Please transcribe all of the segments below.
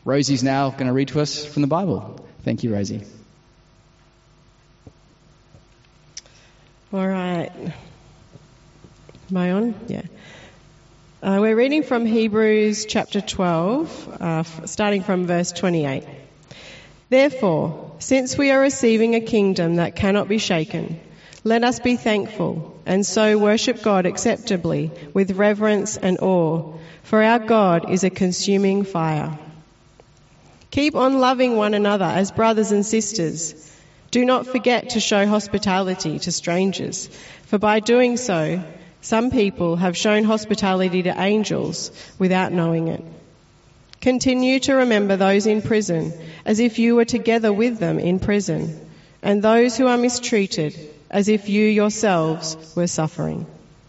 Rosie's now going to read to us from the Bible. Thank you, Rosie. All right. Am I on? Yeah. We're reading from Hebrews chapter 12, starting from verse 28. Therefore, since we are receiving a kingdom that cannot be shaken, let us be thankful and so worship God acceptably with reverence and awe, for our God is a consuming fire. Keep on loving one another as brothers and sisters. Do not forget to show hospitality to strangers, for by doing so, some people have shown hospitality to angels without knowing it. Continue to remember those in prison as if you were together with them in prison, and those who are mistreated as if you yourselves were suffering.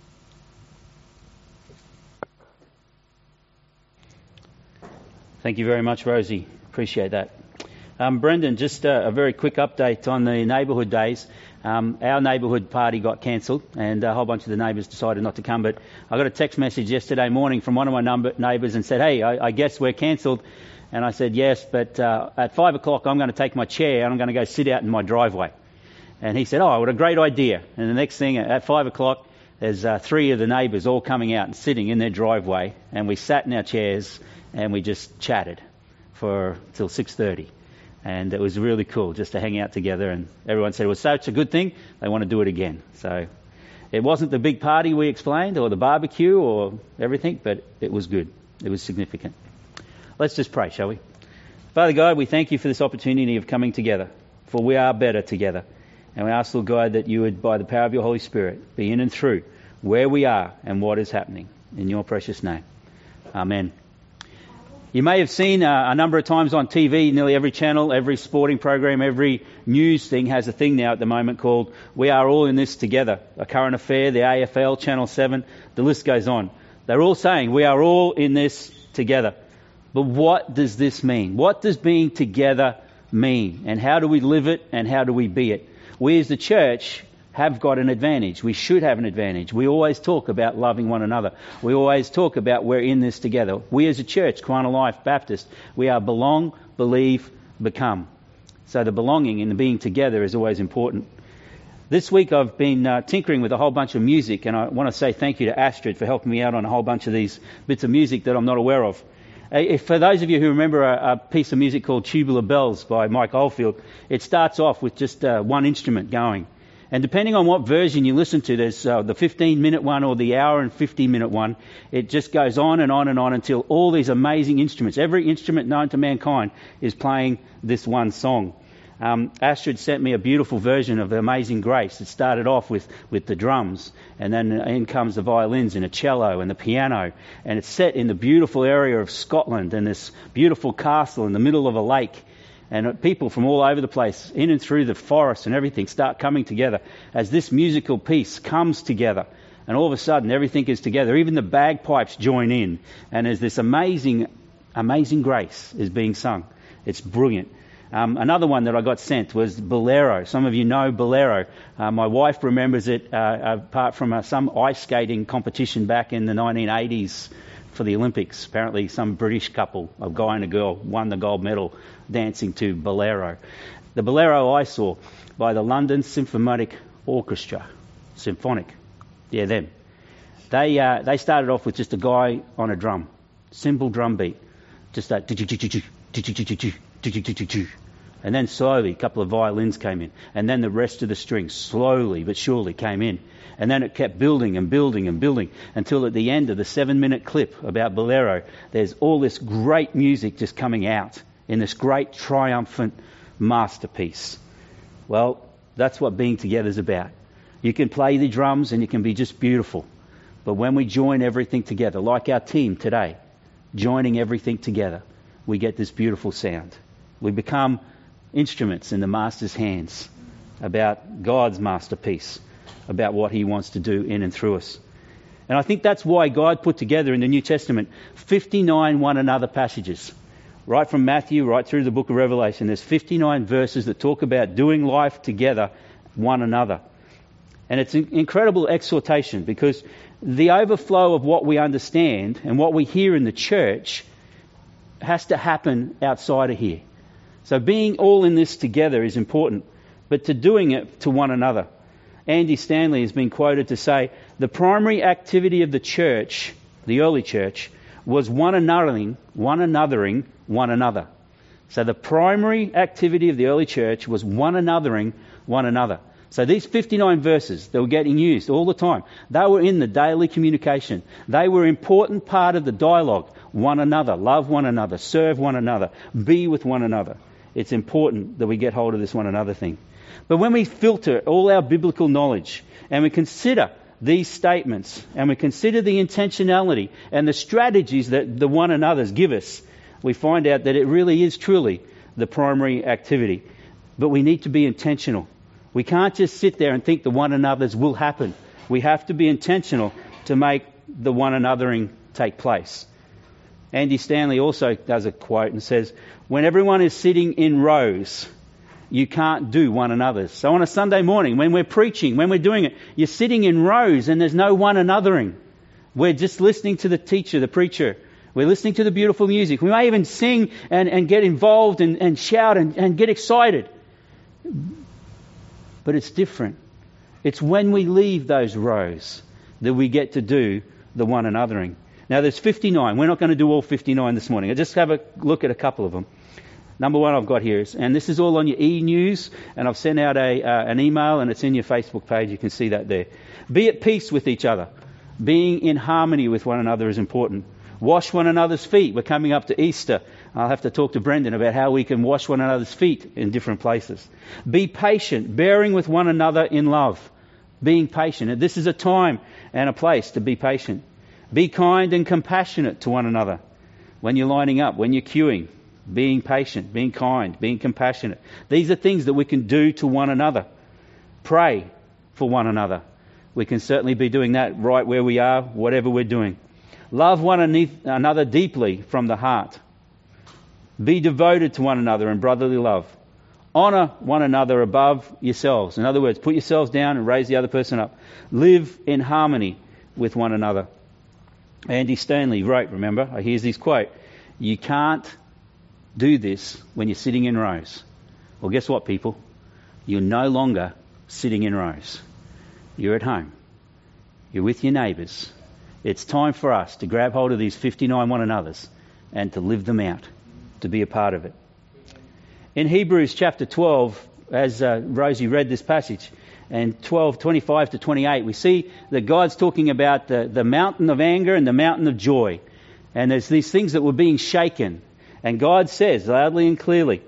Thank you very much, Rosie. Appreciate that. Brendan, just a very quick update on the neighbourhood days. Our neighbourhood party got cancelled and a whole bunch of the neighbours decided not to come, but I got a text message yesterday morning from one of my neighbours and said, hey, I guess we're cancelled. And I said, yes, but at 5 o'clock I'm going to take my chair and I'm going to go sit out in my driveway. And he said, oh, what a great idea. And the next thing, at 5 o'clock, there's 3 of the neighbours all coming out and sitting in their driveway, and we sat in our chairs and we just chatted till 6:30. And it was really cool just to hang out together, and everyone said it was such a good thing, they want to do it again. So it wasn't the big party we explained or the barbecue or everything, but it was good. It was significant. Let's just pray, shall we? Father God, we thank you for this opportunity of coming together, for we are better together. And we ask, Lord God, that you would, by the power of your Holy Spirit, be in and through where we are and what is happening. In your precious name. Amen. You may have seen a number of times on TV, nearly every channel, every sporting program, every news thing has a thing now at the moment called We Are All in This Together. A Current Affair, the AFL, Channel 7, the list goes on. They're all saying we are all in this together. But what does this mean? What does being together mean? And how do we live it and how do we be it? We as the church have got an advantage. We should have an advantage. We always talk about loving one another. We always talk about we're in this together. We as a church, Kiwana Life Baptist, we are belong, believe, become. So the belonging and the being together is always important. This week I've been tinkering with a whole bunch of music, and I want to say thank you to Astrid for helping me out on a whole bunch of these bits of music that I'm not aware of. For those of you who remember a piece of music called Tubular Bells by Mike Oldfield, it starts off with just one instrument going. And depending on what version you listen to, there's the 15-minute one or the hour and 50-minute one. It just goes on and on and on until all these amazing instruments, every instrument known to mankind, is playing this one song. Astrid sent me a beautiful version of Amazing Grace. It started off with the drums, and then in comes the violins and a cello and the piano. And it's set in the beautiful area of Scotland and this beautiful castle in the middle of a lake. And people from all over the place, in and through the forest and everything, start coming together as this musical piece comes together. And all of a sudden, everything is together. Even the bagpipes join in. And there's this amazing grace is being sung. It's brilliant. Another one that I got sent was Bolero. Some of you know Bolero. My wife remembers it apart from some ice skating competition back in the 1980s for the Olympics. Apparently some British couple, a guy and a girl, won the gold medal dancing to Bolero. The Bolero I saw by the London Symphonic Orchestra. Symphonic. Yeah, them. They started off with just a guy on a drum. Simple drum beat. Just that. And then slowly a couple of violins came in. And then the rest of the strings slowly but surely came in. And then it kept building and building and building until at the end of the 7-minute clip about Bolero, there's all this great music just coming out in this great triumphant masterpiece. Well, that's what being together is about. You can play the drums and it can be just beautiful. But when we join everything together, like our team today, joining everything together, we get this beautiful sound. We become instruments in the Master's hands about God's masterpiece, about what he wants to do in and through us. And I think that's why God put together in the New Testament 59 one another passages. Right from Matthew right through the book of Revelation, there's 59 verses that talk about doing life together, one another. And it's an incredible exhortation because the overflow of what we understand and what we hear in the church has to happen outside of here. So being all in this together is important, but to doing it to one another. Andy Stanley has been quoted to say, the primary activity of the church, the early church, was one anothering one another. So the primary activity of the early church was one anothering one another. So these 59 verses that were getting used all the time, they were in the daily communication. They were an important part of the dialogue. One another, love one another, serve one another, be with one another. It's important that we get hold of this one another thing. But when we filter all our biblical knowledge and we consider these statements and we consider the intentionality and the strategies that the one another's give us, we find out that it really is truly the primary activity. But we need to be intentional. We can't just sit there and think the one another's will happen. We have to be intentional to make the one anothering take place. Andy Stanley also does a quote and says, when everyone is sitting in rows, you can't do one another's. So on a Sunday morning, when we're preaching, when we're doing it, you're sitting in rows and there's no one anothering. We're just listening to the teacher, the preacher. We're listening to the beautiful music. We may even sing and get involved and shout and get excited. But it's different. It's when we leave those rows that we get to do the one anothering. Now there's 59. We're not going to do all 59 this morning. I'll just have a look at a couple of them. Number one I've got here is, and this is all on your e-news, and I've sent out an email and it's in your Facebook page. You can see that there. Be at peace with each other. Being in harmony with one another is important. Wash one another's feet. We're coming up to Easter. I'll have to talk to Brendan about how we can wash one another's feet in different places. Be patient, bearing with one another in love. Being patient. And this is a time and a place to be patient. Be kind and compassionate to one another. When you're lining up, when you're queuing, being patient, being kind, being compassionate. These are things that we can do to one another. Pray for one another. We can certainly be doing that right where we are, whatever we're doing. Love one another deeply from the heart. Be devoted to one another in brotherly love. Honour one another above yourselves. In other words, put yourselves down and raise the other person up. Live in harmony with one another. Andy Stanley wrote, remember, here's his quote, you can't do this when you're sitting in rows. Well, guess what, people? You're no longer sitting in rows. You're at home. You're with your neighbours. It's time for us to grab hold of these 59 one another's and to live them out, to be a part of it. In Hebrews chapter 12, as Rosie read this passage, and 12:25 to 28, we see that God's talking about the mountain of anger and the mountain of joy. And there's these things that were being shaken. And God says loudly and clearly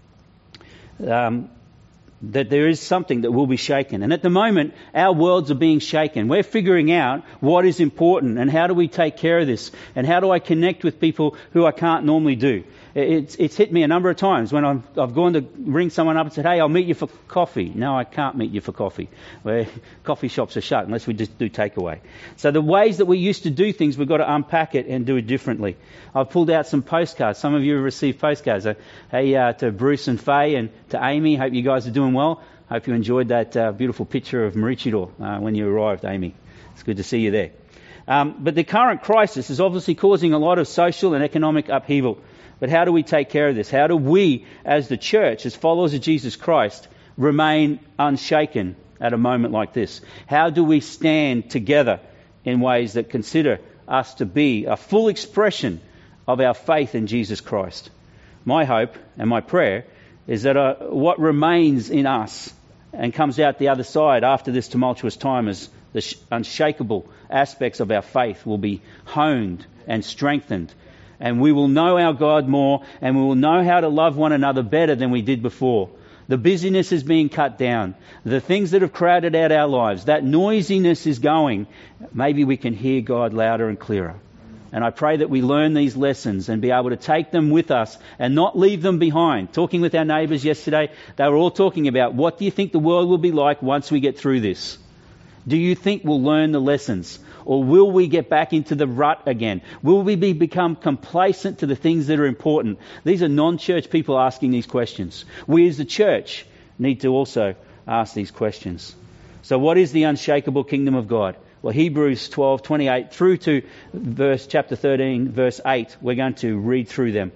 that there is something that will be shaken. And at the moment, our worlds are being shaken. We're figuring out what is important and how do we take care of this and how do I connect with people who I can't normally do. It's hit me a number of times when I've gone to ring someone up and said, hey, I'll meet you for coffee. No, I can't meet you for coffee. Where coffee shops are shut unless we just do takeaway. So the ways that we used to do things, we've got to unpack it and do it differently. I've pulled out some postcards. Some of you have received postcards. Hey, to Bruce and Faye and to Amy, hope you guys are doing well. Hope you enjoyed that beautiful picture of Maroochydore when you arrived, Amy. It's good to see you there. But the current crisis is obviously causing a lot of social and economic upheaval. But how do we take care of this? How do we, as the church, as followers of Jesus Christ, remain unshaken at a moment like this? How do we stand together in ways that consider us to be a full expression of our faith in Jesus Christ? My hope and my prayer is that what remains in us and comes out the other side after this tumultuous time is the unshakable aspects of our faith will be honed and strengthened. And we will know our God more, and we will know how to love one another better than we did before. The busyness is being cut down. The things that have crowded out our lives, that noisiness is going. Maybe we can hear God louder and clearer. And I pray that we learn these lessons and be able to take them with us and not leave them behind. Talking with our neighbours yesterday, they were all talking about what do you think the world will be like once we get through this? Do you think we'll learn the lessons? Or will we get back into the rut again? Will we become complacent to the things that are important? These are non-church people asking these questions. We as the church need to also ask these questions. So what is the unshakable kingdom of God? Well, Hebrews 12:28 through to chapter 13, verse 8, we're going to read through them.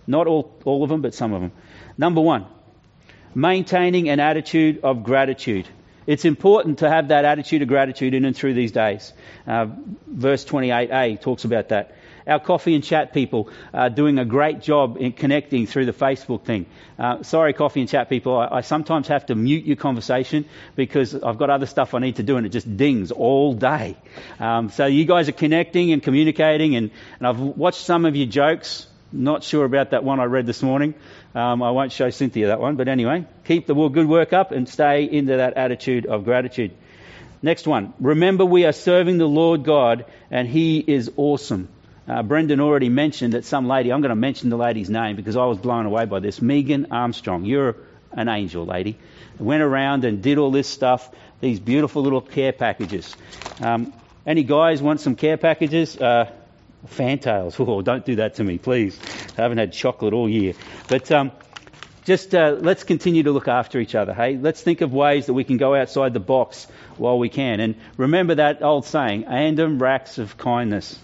Not all of them, but some of them. Number 1, maintaining an attitude of gratitude. It's important to have that attitude of gratitude in and through these days. Verse 28a talks about that. Our coffee and chat people are doing a great job in connecting through the Facebook thing. Sorry, coffee and chat people, I sometimes have to mute your conversation because I've got other stuff I need to do and it just dings all day. So you guys are connecting and communicating, and I've watched some of your jokes. Not sure about that one I read this morning. I won't show Cynthia that one, but anyway, keep the good work up and stay into that attitude of gratitude. Next one, remember we are serving the Lord God and He is awesome. Brendan already mentioned that some lady, I'm going to mention the lady's name because I was blown away by this, Megan Armstrong. You're an angel, lady. Went around and did all this stuff, these beautiful little care packages. Any guys want some care packages? Fantails. Oh, don't do that to me, please. I haven't had chocolate all year. But let's continue to look after each other, hey? Let's think of ways that we can go outside the box while we can. And remember that old saying, andum acts of kindness.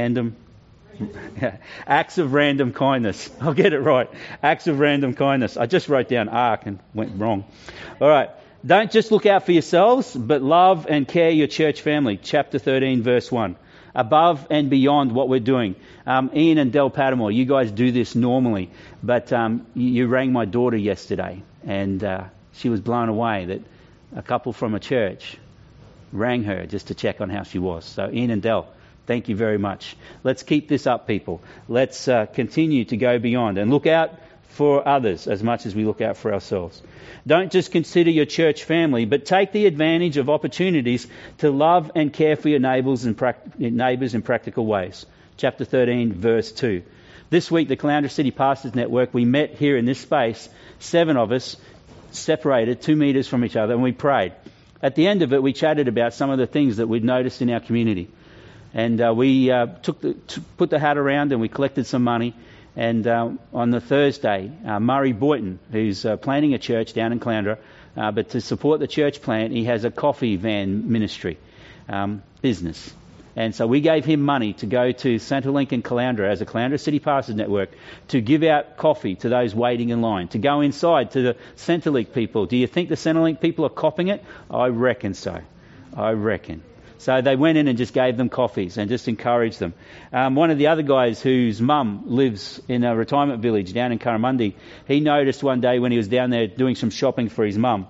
Acts of random kindness. I'll get it right. Acts of random kindness. I just wrote down ark and went wrong. All right. Don't just look out for yourselves, but love and care your church family. Chapter 13, verse 1. Above and beyond what we're doing. Ian and Del Padmore, you guys do this normally, but you rang my daughter yesterday, and she was blown away that a couple from a church rang her just to check on how she was. So Ian and Del, thank you very much. Let's keep this up, people. Let's continue to go beyond and look out for others as much as we look out for ourselves. Don't just consider your church family, but take the advantage of opportunities to love and care for your neighbours in practical ways. Chapter 13, verse 2. This week, the Caloundra City Pastors Network, we met here in this space, 7 of us, separated 2 metres from each other, and we prayed. At the end of it, we chatted about some of the things that we'd noticed in our community. And we put the hat around and we collected some money. And on the Thursday, Murray Boyton, who's planting a church down in Caloundra, but to support the church plant, he has a coffee van ministry business. And so we gave him money to go to Centrelink in Caloundra as a Caloundra City Pastors Network to give out coffee to those waiting in line, to go inside to the Centrelink people. Do you think the Centrelink people are copying it? I reckon so. I reckon. So they went in and just gave them coffees and just encouraged them. One of the other guys whose mum lives in a retirement village down in Curramundi, he noticed one day when he was down there doing some shopping for his mum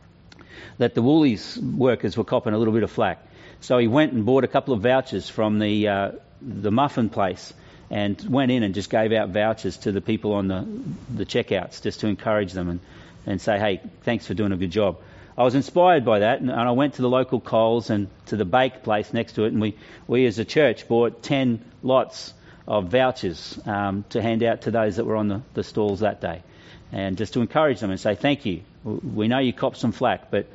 that the Woolies workers were copping a little bit of flack. So he went and bought a couple of vouchers from the muffin place and went in and just gave out vouchers to the people on the checkouts just to encourage them and say, hey, thanks for doing a good job. I was inspired by that, and I went to the local Coles and to the bake place next to it, and we as a church bought 10 lots of vouchers to hand out to those that were on the stalls that day, and just to encourage them and say thank you. We know you copped some flack, but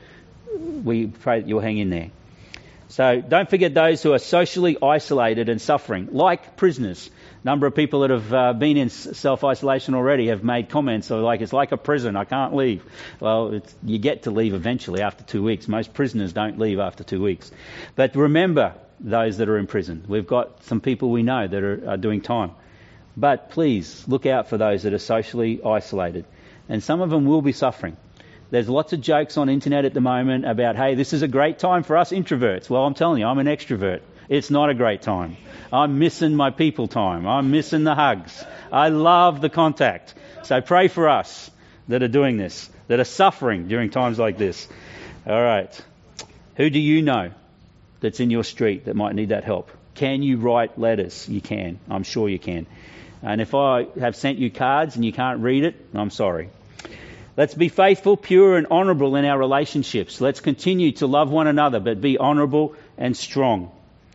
we pray that you'll hang in there. So don't forget those who are socially isolated and suffering, like prisoners. A number of people that have been in self-isolation already have made comments of it's like a prison, I can't leave. Well, you get to leave eventually after 2 weeks. Most prisoners don't leave after 2 weeks. But remember those that are in prison. We've got some people we know that are doing time. But please look out for those that are socially isolated. And some of them will be suffering. There's lots of jokes on internet at the moment about, hey, this is a great time for us introverts. Well, I'm telling you, I'm an extrovert. It's not a great time. I'm missing my people time. I'm missing the hugs. I love the contact. So pray for us that are doing this, that are suffering during times like this. All right. Who do you know that's in your street that might need that help? Can you write letters? You can. I'm sure you can. And if I have sent you cards and you can't read it, I'm sorry. Let's be faithful, pure and honourable in our relationships. Let's continue to love one another, but be honourable and strong.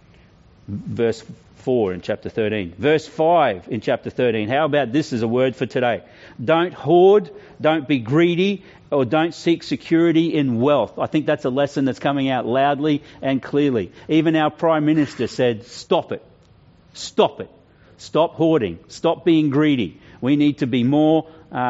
Verse 4 in chapter 13. Verse 5 in chapter 13. How about this as a word for today? Don't hoard, don't be greedy, or don't seek security in wealth. I think that's a lesson that's coming out loudly and clearly. Even our Prime Minister said, stop it. Stop it. Stop hoarding. Stop being greedy. We need to be more...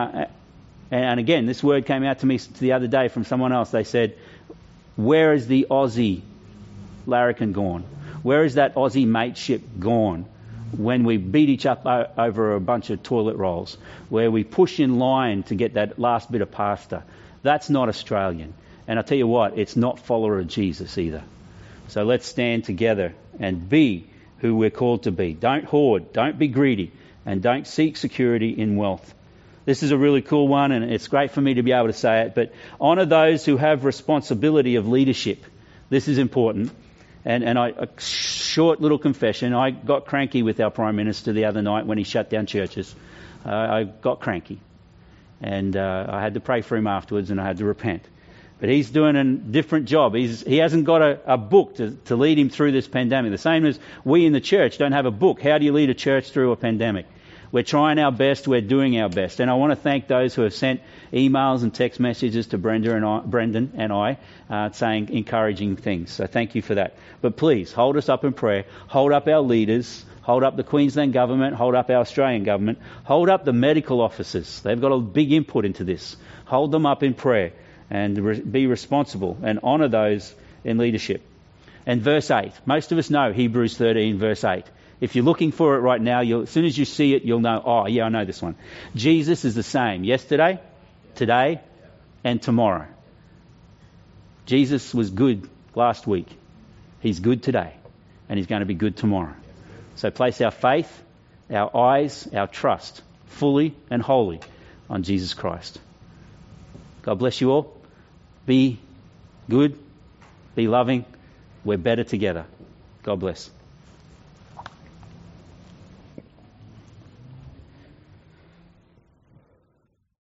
And again, this word came out to me the other day from someone else. They said, where is the Aussie larrikin gone? Where is that Aussie mateship gone? when we beat each other over a bunch of toilet rolls, where we push in line to get that last bit of pasta. That's not Australian. And I'll tell you what, it's not follower of Jesus either. So let's stand together and be who we're called to be. Don't hoard, don't be greedy, and don't seek security in wealth. This is a really cool one, and it's great for me to be able to say it, but honour those who have responsibility of leadership. This is important. And a short little confession, I got cranky with our Prime Minister the other night when he shut down churches. I got cranky. And I had to pray for him afterwards, and I had to repent. But he's doing a different job. He hasn't got a book to lead him through this pandemic. The same as we in the church don't have a book. How do you lead a church through a pandemic? We're trying our best. We're doing our best. And I want to thank those who have sent emails and text messages to Brendan and I saying encouraging things. So thank you for that. But please, hold us up in prayer. Hold up our leaders. Hold up the Queensland government. Hold up our Australian government. Hold up the medical officers. They've got a big input into this. Hold them up in prayer and be responsible and honour those in leadership. And verse 8. Most of us know Hebrews 13, verse 8. If you're looking for it right now, as soon as you see it, you'll know, oh, yeah, I know this one. Jesus is the same yesterday, today, and tomorrow. Jesus was good last week. He's good today, and he's going to be good tomorrow. So place our faith, our eyes, our trust, fully and wholly on Jesus Christ. God bless you all. Be good. Be loving. We're better together. God bless.